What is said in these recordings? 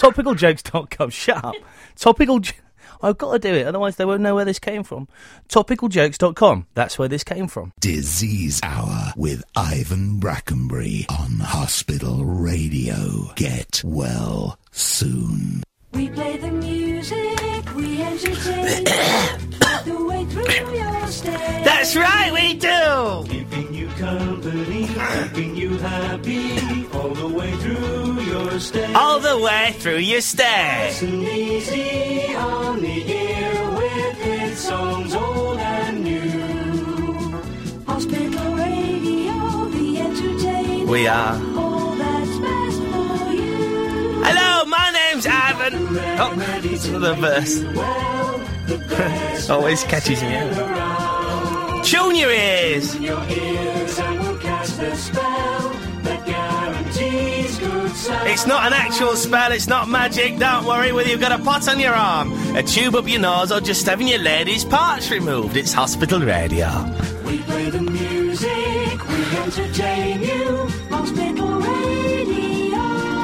topicaljokes.com. Shut up. I've got to do it, otherwise they won't know where this came from. Topicaljokes.com. That's where this came from. Disease Hour with Ivan Brackenbury on Hospital Radio. Get well soon. We play the music, we entertain the way through your stay. That's right, we do! Keeping you company, keeping you happy, all the way through your stay. All the way through your stay. Nice and easy on the ear with hit songs old and new. Hospital Radio, the entertainment. We are. All that's best for you. Hello, my name's Ivan. Oh, it's another verse. Always catches me out. Tune your ears. Your ears and we'll cast a spell that guarantees good sound. It's not an actual spell, it's not magic, don't worry whether you've got a pot on your arm, a tube up your nose, or just having your lady's parts removed. It's Hospital Radio. We play the music, we entertain you. Hospital Radio.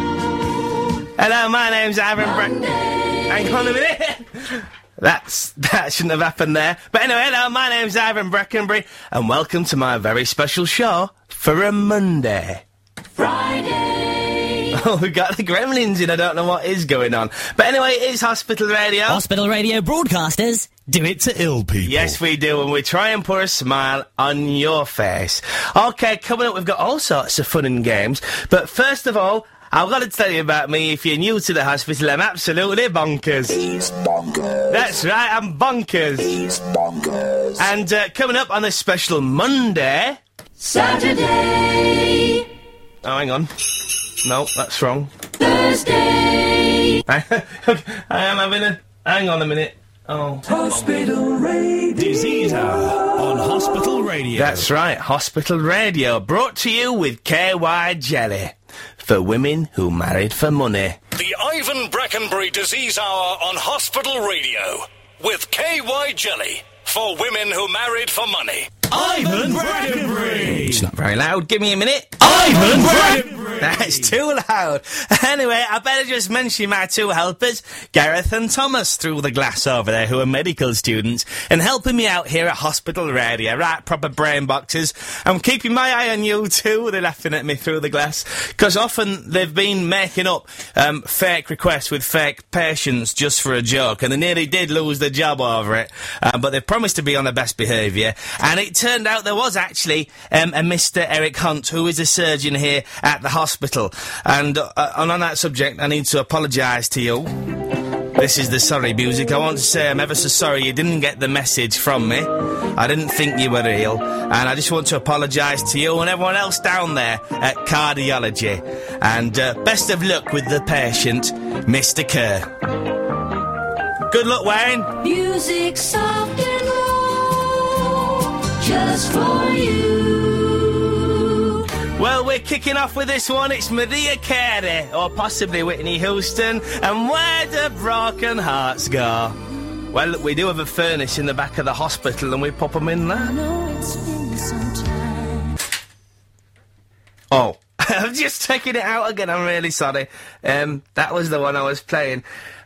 Hello, my name's Ivan Hang on a minute. That shouldn't have happened there. But anyway, hello, my name's Ivan Brackenbury, and welcome to my very special show for a Monday. Friday. Oh, we've got the gremlins in, I don't know what is going on. But anyway, it is Hospital Radio. Hospital Radio broadcasters do it to ill people. Yes, we do, and we try and put a smile on your face. OK, coming up, we've got all sorts of fun and games. But first of all, I've got to tell you about me. If you're new to the hospital, I'm absolutely bonkers. He's bonkers. That's right, I'm bonkers. He's bonkers. And coming up on this special Monday... Saturday. Oh, hang on. No, that's wrong. Thursday. I am having a... Hang on a minute. Oh. Hospital Radio. Disease Hour on Hospital Radio. That's right, Hospital Radio, brought to you with KY Jelly. For women who married for money. The Ivan Brackenbury Disease Hour on Hospital Radio. With KY Jelly. For women who married for money. Ivan Brackenbury. It's not very loud, give me a minute. Ivan Brackenbury. That's too loud. Anyway, I better just mention my two helpers, Gareth and Thomas, through the glass over there, who are medical students, and helping me out here at Hospital Radio. Right, proper brain boxes. I'm keeping my eye on you too. They're laughing at me through the glass, because often they've been making up fake requests with fake patients just for a joke, and they nearly did lose their job over it. But they've promised to be on their best behaviour, and it turned out there was actually a Mr. Eric Hunt, who is a surgeon here at the hospital. And on that subject, I need to apologise to you. This is the sorry music. I want to say I'm ever so sorry you didn't get the message from me. I didn't think you were ill. And I just want to apologise to you and everyone else down there at cardiology. And best of luck with the patient, Mr. Kerr. Good luck, Wayne. Music soft and low, just for you. Well, we're kicking off with this one. It's Mariah Carey, or possibly Whitney Houston, and Where Do Broken Hearts Go? Well, we do have a furnace in the back of the hospital, and we pop them in there. I know it's been some time. Oh, I've just taken it out again, I'm really sorry. That was the one I was playing.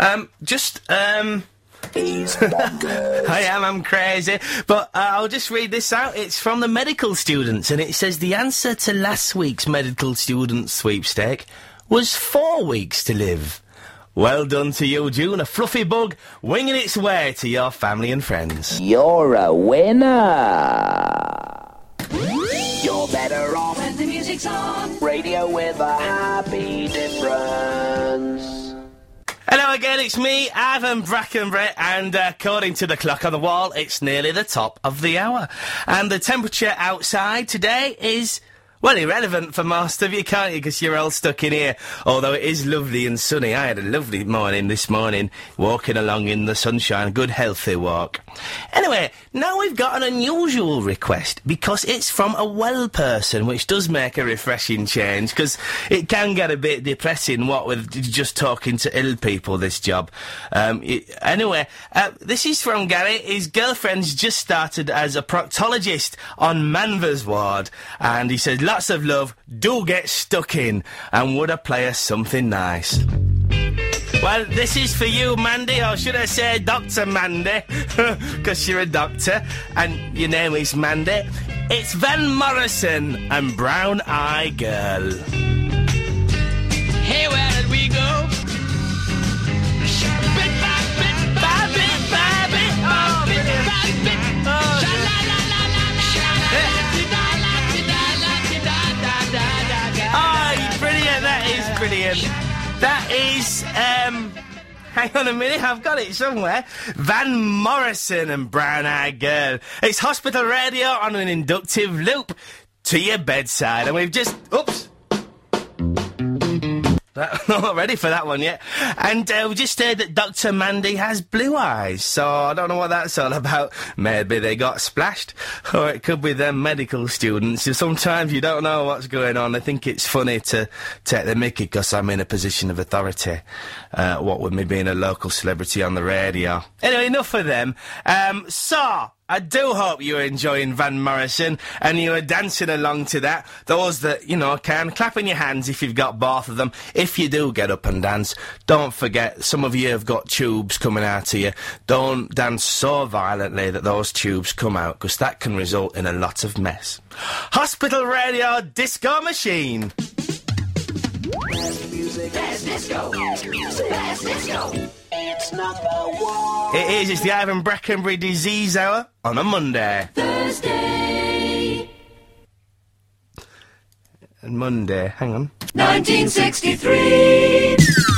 He's bonkers. I'm crazy. But I'll just read this out. It's from the medical students, and it says the answer to last week's medical student sweepstake was 4 weeks to live. Well done to you, June. A fluffy bug winging its way to your family and friends. You're a winner. You're better off When the music's on. radio with a happy difference. Hello again, it's me, Ivan Brackenbury, and according to the clock on the wall, it's nearly the top of the hour. And the temperature outside today is, well, irrelevant for most of you, can't you, because you're all stuck in here. Although it is lovely and sunny. I had a lovely morning this morning, walking along in the sunshine, a good healthy walk. Anyway, now we've got an unusual request, because it's from a well person, which does make a refreshing change, because it can get a bit depressing, what with just talking to ill people, this job. Anyway, this is from Gary. His girlfriend's just started as a proctologist on Manvers ward, and he says, lots of love, do get stuck in, and would I play us something nice? Well, this is for you, Mandy, or should I say Dr. Mandy, because you're a doctor, and your name is Mandy. It's Van Morrison and Brown Eye Girl. Hey, where did we go? Bit by bit by bit by bit by bit by bit. Oh, brilliant, that is brilliant. That is, hang on a minute, I've got it somewhere. Van Morrison and Brown Eye Girl. It's Hospital Radio on an inductive loop to your bedside, and we've just... Oops. Not ready for that one yet. And we just heard that Dr. Mandy has blue eyes, so I don't know what that's all about. Maybe they got splashed, or it could be them medical students. Sometimes you don't know what's going on. I think it's funny to take the mickey because I'm in a position of authority, what with me being a local celebrity on the radio. Anyway, enough of them. So... I do hope you're enjoying Van Morrison and you are dancing along to that. Those that, you know, can. Clapping your hands if you've got both of them. If you do get up and dance, don't forget, some of you have got tubes coming out of you. Don't dance so violently that those tubes come out, because that can result in a lot of mess. Hospital Radio Disco Machine. Best music. Best disco. Best music. Best disco. It's #1. It is. It's the Ivan Brackenbury Disease Hour on a Monday. Thursday, And Monday, hang on. 1963.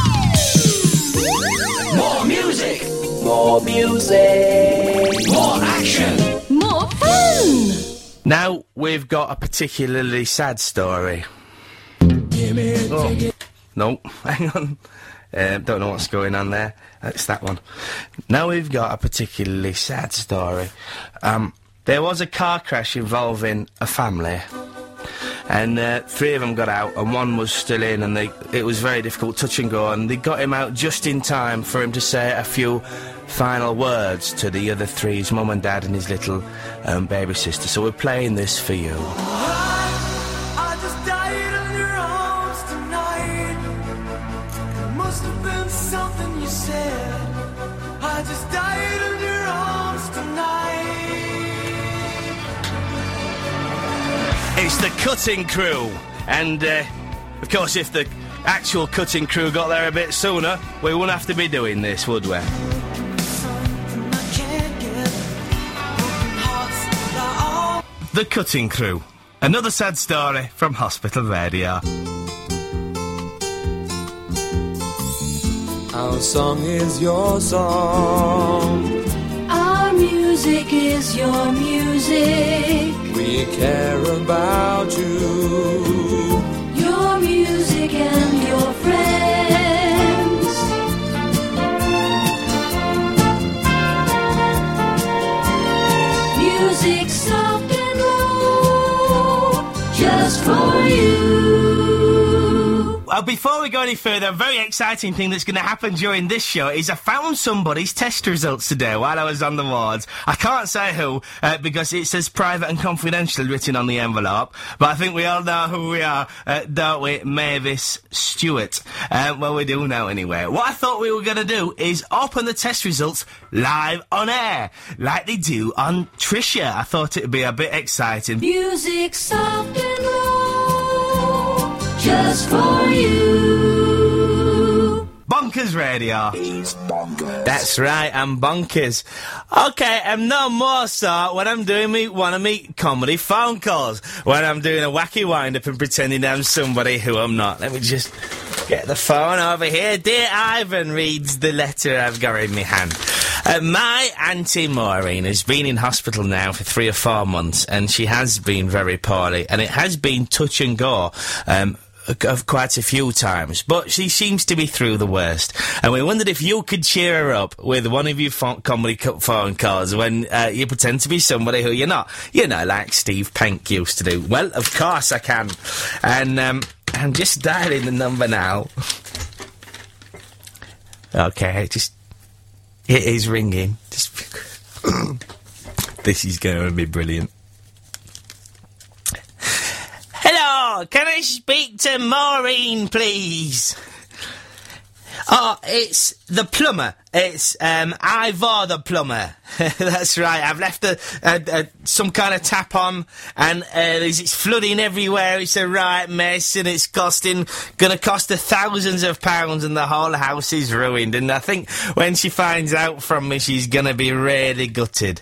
More music, More music. more action. More fun. Now we've got a particularly sad story. Oh, no, hang on. Don't know what's going on there. It's that one. Now we've got a particularly sad story. There was a car crash involving a family, and 3 of them got out, and 1 was still in, and it was very difficult, touch and go, and they got him out just in time for him to say a few final words to the other 3, his mum and dad and his little baby sister. So we're playing this for you. I just died in your arms tonight. It must have been something you said. I just died in your arms tonight. It's the cutting crew, and of course if the actual cutting crew got there a bit sooner, we wouldn't have to be doing this, would we? Something I can't get. Broken hearts that are all. The cutting crew. Another sad story from Hospital Radio. Our song is your song. Our music is your music. We care about you. Your music and your friends. Music soft and low, just for you. Before we go any further, a very exciting thing that's going to happen during this show is I found somebody's test results today while I was on the wards. I can't say who, because it says private and confidential written on the envelope, but I think we all know who we are, don't we? Mavis Stewart. Well, we do now anyway. What I thought we were going to do is open the test results live on air, like they do on Trisha. I thought it would be a bit exciting. Music soft and low, just for you. Bonkers Radio. He's bonkers. That's right, I'm bonkers. Okay, I'm no more so when I'm doing one of me comedy phone calls, when I'm doing a wacky wind-up and pretending I'm somebody who I'm not. Let me just get the phone over here. Dear Ivan reads the letter I've got in my hand. My Auntie Maureen has been in hospital now for 3 or 4 months, and she has been very poorly, and it has been touch and go, of quite a few times, but she seems to be through the worst, and we wondered if you could cheer her up with one of your comedy phone calls when you pretend to be somebody who you're not, you know, like Steve Penk used to do. Well, of course I can, and I'm just dialing the number now. Okay, it is ringing. This is going to be brilliant. Hello, can I speak to Maureen, please? Oh, it's the plumber. It's Ivor the plumber. That's right. I've left some kind of tap on, and it's flooding everywhere. It's a right mess, and it's gonna cost her thousands of pounds, and the whole house is ruined. And I think when she finds out from me, she's gonna be really gutted.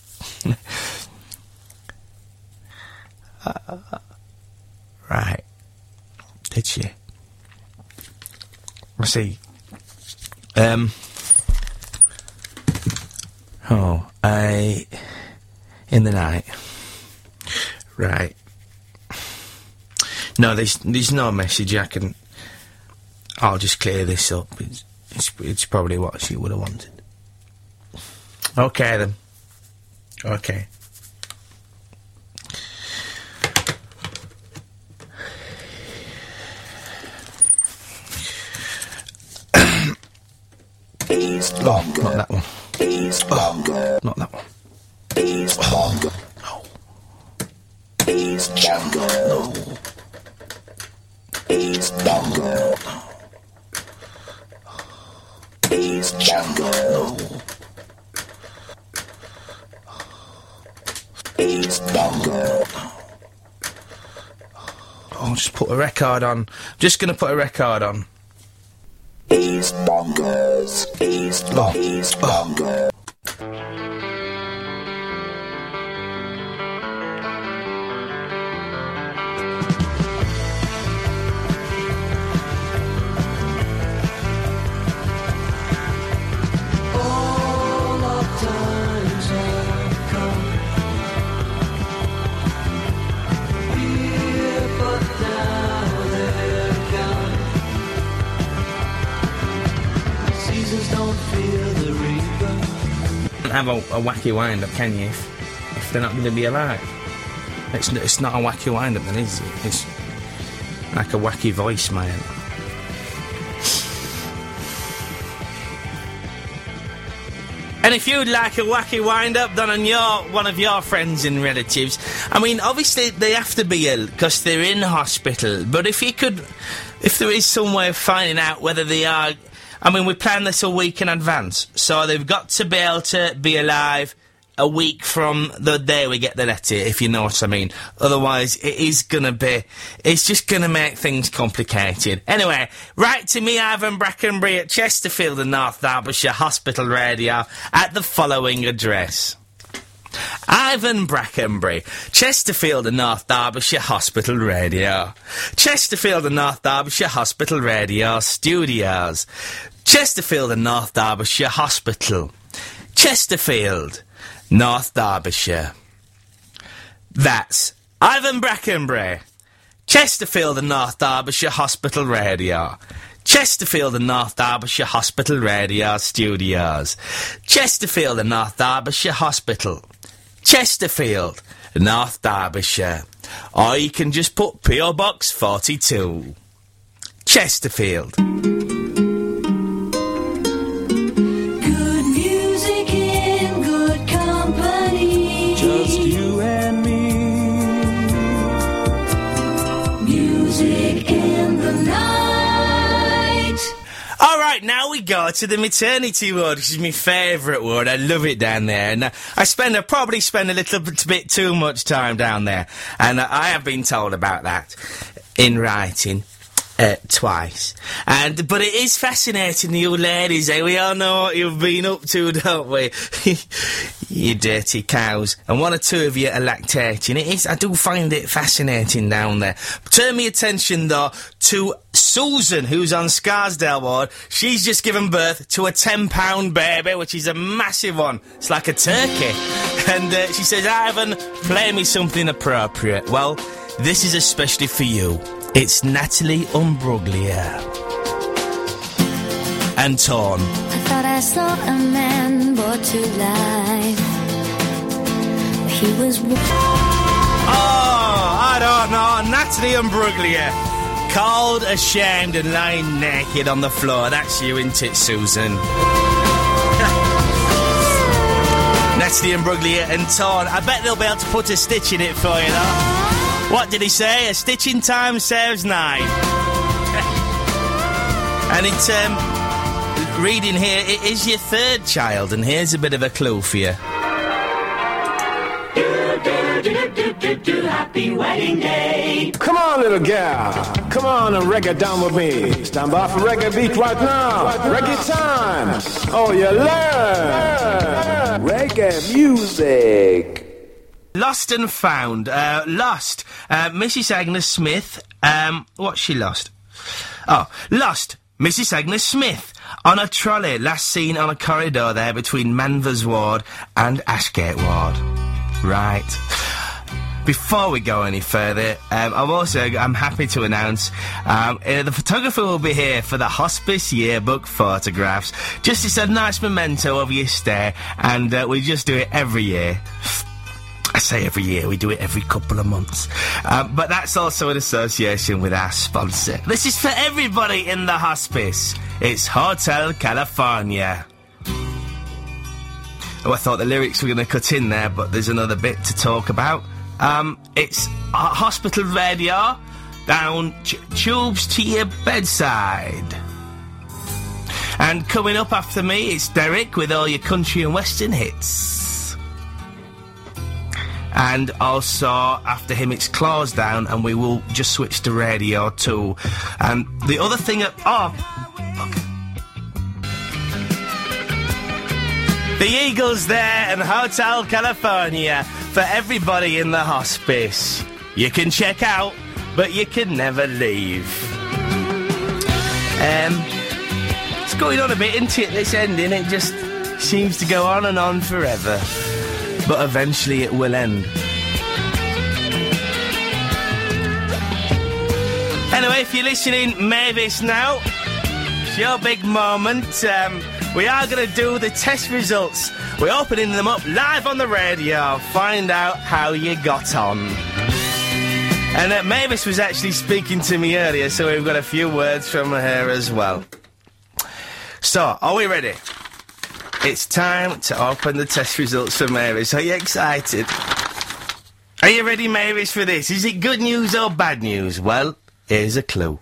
Right. Did she? I see. In the night. Right. No, there's no message. I'll just clear this up. It's probably what she would have wanted. Okay then. Okay. Oh, not that one. Oh, not that one. Oh, no. I'll just put a record on. Just gonna put a record on. He's bonkers. He's bonkers. All of times have come. Here, but now they're gone. Seasons don't feel the reaper. Have a wacky wind-up, can you? If they're not going to be alive. It's not a wacky wind-up, then, is it? It's like a wacky voicemail. And if you'd like a wacky wind-up done on one of your friends and relatives, I mean, obviously they have to be ill because they're in hospital. But if there is some way of finding out whether they are, I mean, we plan this a week in advance, so they've got to be able to be alive a week from the day we get the letter, if you know what I mean. Otherwise, it's just gonna make things complicated. Anyway, write to me, Ivan Brackenbury, at Chesterfield and North Derbyshire Hospital Radio at the following address. Ivan Brackenbury, Chesterfield and North Derbyshire Hospital Radio. Chesterfield and North Derbyshire Hospital Radio Studios. Chesterfield and North Derbyshire Hospital. Chesterfield, North Derbyshire. That's Ivan Brackenbury, Chesterfield and North Derbyshire Hospital Radio. Chesterfield and North Derbyshire Hospital Radio Studios. Chesterfield and North Derbyshire Hospital. Chesterfield, North Derbyshire. Or you can just put P.O. Box 42. Chesterfield. Good music in good company. Just you and me. Music in the night. Alright, now we go to the maternity ward, which is my favourite ward. I love it down there. And I probably spend a little bit too much time down there. And I have been told about that in writing. Twice. But it is fascinating, you ladies, eh? We all know what you've been up to, don't we? You dirty cows. And one or two of you are lactating. I do find it fascinating down there. Turn me attention, though, to Susan, who's on Scarsdale ward. She's just given birth to a 10-pound baby, which is a massive one. It's like a turkey. And she says, Ivan, play me something appropriate. Well, this is especially for you. It's Natalie Imbruglia. Anton. I thought I saw a man brought to life. He was... Oh, I don't know. Natalie Imbruglia. Cold, ashamed and lying naked on the floor. That's you, isn't it, Susan? Natalie Imbruglia and Torn. I bet they'll be able to put a stitch in it for you, though. What did he say? A stitch in time saves 9. And reading here, it is your third child, and here's a bit of a clue for you. Happy wedding day. Come on, little gal. Come on and reggae down with me. Stand by for reggae beat right now. Reggae time. Oh, you learn. Reggae music. Lost and found. Lost. Mrs. Agnes Smith. What's she lost? Oh, lost. Mrs. Agnes Smith on a trolley, last seen on a corridor there between Manvers Ward and Ashgate Ward. Right. Before we go any further, I'm happy to announce the photographer will be here for the hospice yearbook photographs. Just as a nice memento of your stay, and we just do it every year. I say every year, we do it every couple of months. But that's also in association with our sponsor. This is for everybody in the hospice. It's Hotel California. Oh, I thought the lyrics were going to cut in there, but there's another bit to talk about. It's hospital radio, down tubes to your bedside. And coming up after me, it's Derek with all your country and western hits. And also, after him, it's Claws Down, and we will just switch to Radio 2. And the other thing... The Eagles there and Hotel California for everybody in the hospice. You can check out, but you can never leave. It's going on a bit, isn't it, this ending? It just seems to go on and on forever. But eventually it will end. Anyway, if you're listening, Mavis now, it's your big moment. We are going to do the test results. We're opening them up live on the radio. Find out how you got on. And Mavis was actually speaking to me earlier, so we've got a few words from her as well. So, are we ready? It's time to open the test results for Mavis. Are you excited? Are you ready, Mavis, for this? Is it good news or bad news? Well, here's a clue.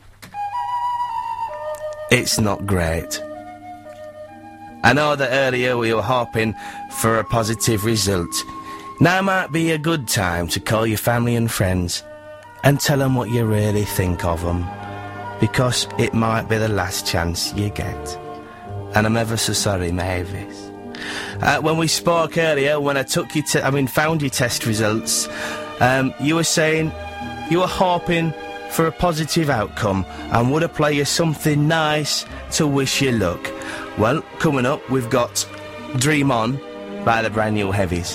It's not great. I know that earlier we were hoping for a positive result. Now might be a good time to call your family and friends and tell them what you really think of them, because it might be the last chance you get. And I'm ever so sorry, Mavis. When we spoke earlier, when I found your test results, you were saying you were hoping for a positive outcome and would I play you something nice to wish you luck. Well, coming up, we've got Dream On by the Brand New Heavies.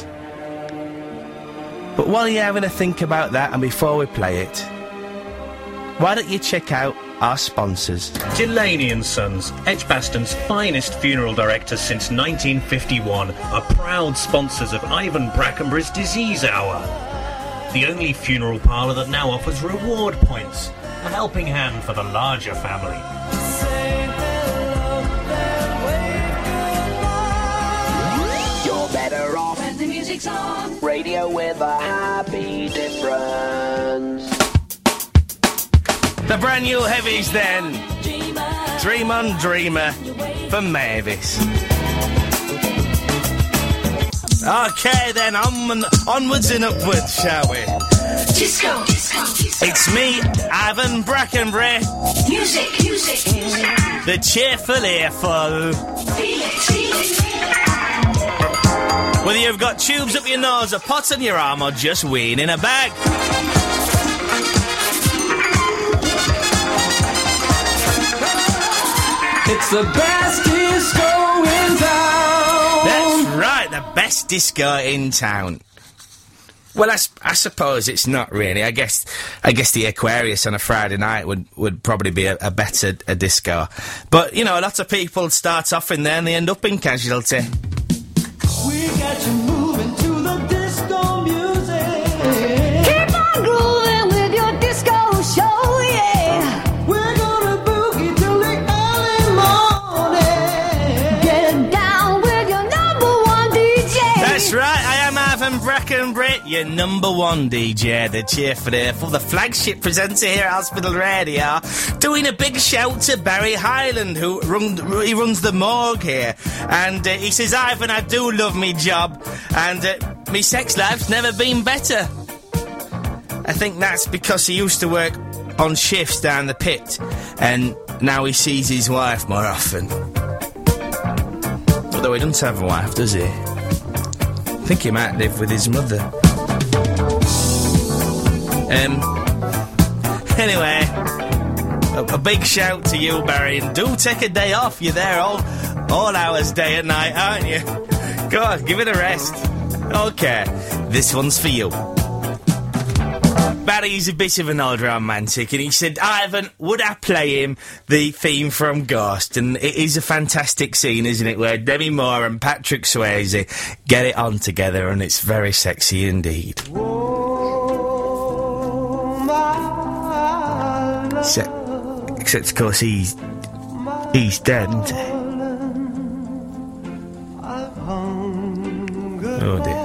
But while you're having a think about that, and before we play it, why don't you check out our sponsors? Delaney & Sons, Edgbaston's finest funeral directors since 1951, are proud sponsors of Ivan Brackenbury's Disease Hour, the only funeral parlour that now offers reward points, a helping hand for the larger family. You're better off When the music's on. radio with a happy difference. The Brand New Heavies then. Dream On Dreamer for Mavis. Okay then, onwards and upwards, shall we? Disco, disco, disco. It's me, Ivan Brackenbury. Music, music, music. The cheerful earful. Feel it, feel it. Whether you've got tubes up your nose, a pot on your arm, or just weeing in a bag. It's the best disco in town. That's right, the best disco in town. Well, I suppose it's not really. I guess the Aquarius on a Friday night would probably be a better disco. But, you know, a lot of people start off in there and they end up in Casualty. We got you moving to the disco music. Keep on grooving with your disco show, yeah. We're gonna boogie till the early morning. Get down with your number one DJ. That's right, I am Ivan Brackenbury, your number one DJ, the cheerful, the flagship presenter here at Hospital Radio, doing a big shout to Barry Hyland, who runs the morgue here. And he says, Ivan, I do love me job, and me sex life's never been better. I think that's because he used to work on shifts down the pit, and now he sees his wife more often. Although he doesn't have a wife, does he? I think he might live with his mother. Anyway, a big shout to you, Barry, and do take a day off. You're there all hours, day and night, aren't you? Go on, give it a rest. Okay, this one's for you. Barry's a bit of an old romantic, and he said, Ivan, would I play him the theme from Ghost? And it is a fantastic scene, isn't it, where Demi Moore and Patrick Swayze get it on together, and it's very sexy indeed. Except, of course, he's dead, isn't he? Oh, dear.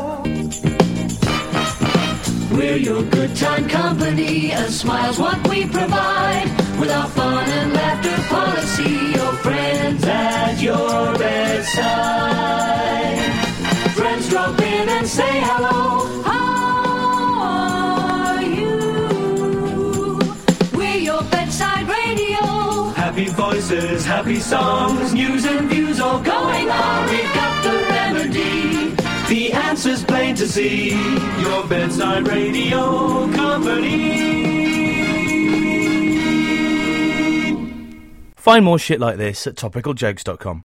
We're your good time company, a smile's what we provide. With our fun and laughter policy, your friends at your bedside. Friends drop in and say hello. How are you? We're your bedside radio. Happy voices, happy songs, news and views all going on. We've got the remedy. The answer's plain to see. Your bedside radio company. Find more shit like this at topicaljokes.com.